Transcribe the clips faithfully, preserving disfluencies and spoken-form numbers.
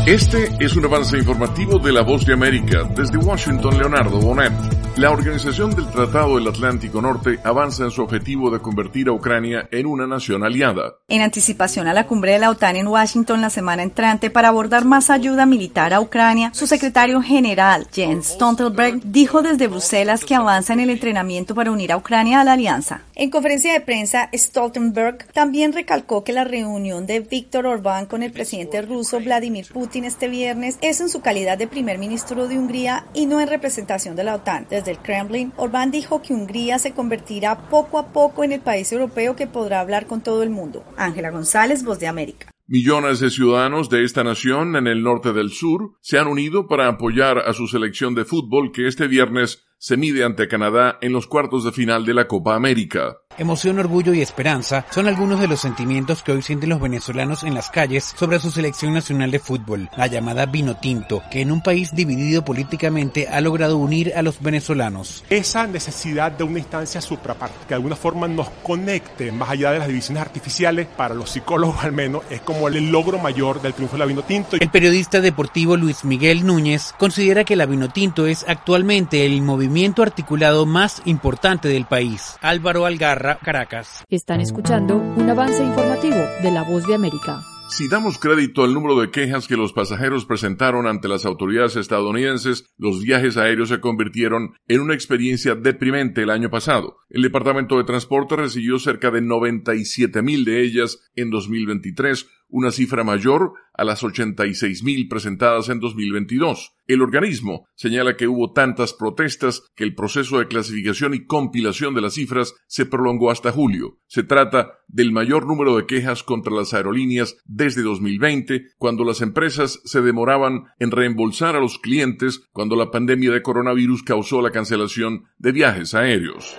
Este es un avance informativo de La Voz de América. Desde Washington, Leonardo Bonet. La Organización del Tratado del Atlántico Norte avanza en su objetivo de convertir a Ucrania en una nación aliada. En anticipación a la cumbre de la OTAN en Washington la semana entrante para abordar más ayuda militar a Ucrania, su secretario general, Jens Stoltenberg, dijo desde Bruselas que avanza en el entrenamiento para unir a Ucrania a la alianza. En conferencia de prensa, Stoltenberg también recalcó que la reunión de Víctor Orbán con el presidente ruso Vladimir Putin este viernes es en su calidad de primer ministro de Hungría y no en representación de la OTAN. Desde el Kremlin, Orbán dijo que Hungría se convertirá poco a poco en el país europeo que podrá hablar con todo el mundo. Ángela González, Voz de América. Millones de ciudadanos de esta nación en el norte del sur se han unido para apoyar a su selección de fútbol que este viernes se mide ante Canadá en los cuartos de final de la Copa América. Emoción, orgullo y esperanza son algunos de los sentimientos que hoy sienten los venezolanos en las calles sobre su selección nacional de fútbol, la llamada Vinotinto, que en un país dividido políticamente ha logrado unir a los venezolanos. Esa necesidad de una instancia suprapar, que de alguna forma nos conecte más allá de las divisiones artificiales, para los psicólogos al menos, es como el logro mayor del triunfo de la Vinotinto. El periodista deportivo Luis Miguel Núñez considera que la Vinotinto es actualmente el movimiento articulado más importante del país. Álvaro Algarra, Caracas. Están escuchando un avance informativo de La Voz de América. Si damos crédito al número de quejas que los pasajeros presentaron ante las autoridades estadounidenses, los viajes aéreos se convirtieron en una experiencia deprimente el año pasado. El Departamento de Transporte recibió cerca de noventa y siete mil de ellas en dos mil veintitrés, una cifra mayor a las ochenta y seis mil presentadas en dos mil veintidós. El organismo señala que hubo tantas protestas que el proceso de clasificación y compilación de las cifras se prolongó hasta julio. Se trata del mayor número de quejas contra las aerolíneas desde dos mil veinte, cuando las empresas se demoraban en reembolsar a los clientes cuando la pandemia de coronavirus causó la cancelación de viajes aéreos.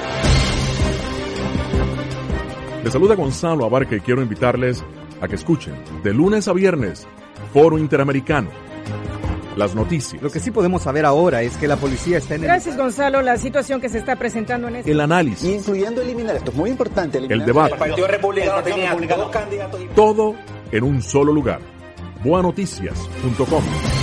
Les saluda Gonzalo Abarca y quiero invitarles a que escuchen de lunes a viernes Foro Interamericano. Las noticias. Lo que sí podemos saber ahora es que la policía está en el... Gracias, Gonzalo. La situación que se está presentando en este... El análisis. Incluyendo eliminar, esto es muy importante. El debate. El Partido Republicano tenía dos candidatos. Todo en un solo lugar. boa noticias punto com.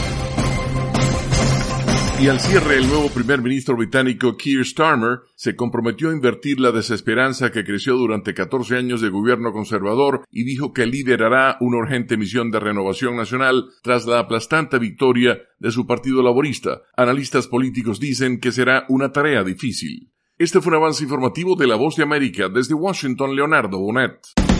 Y al cierre, el nuevo primer ministro británico Keir Starmer se comprometió a invertir la desesperanza que creció durante catorce años de gobierno conservador y dijo que liderará una urgente misión de renovación nacional tras la aplastante victoria de su partido laborista. Analistas políticos dicen que será una tarea difícil. Este fue un avance informativo de La Voz de América. Desde Washington, Leonardo Bonet.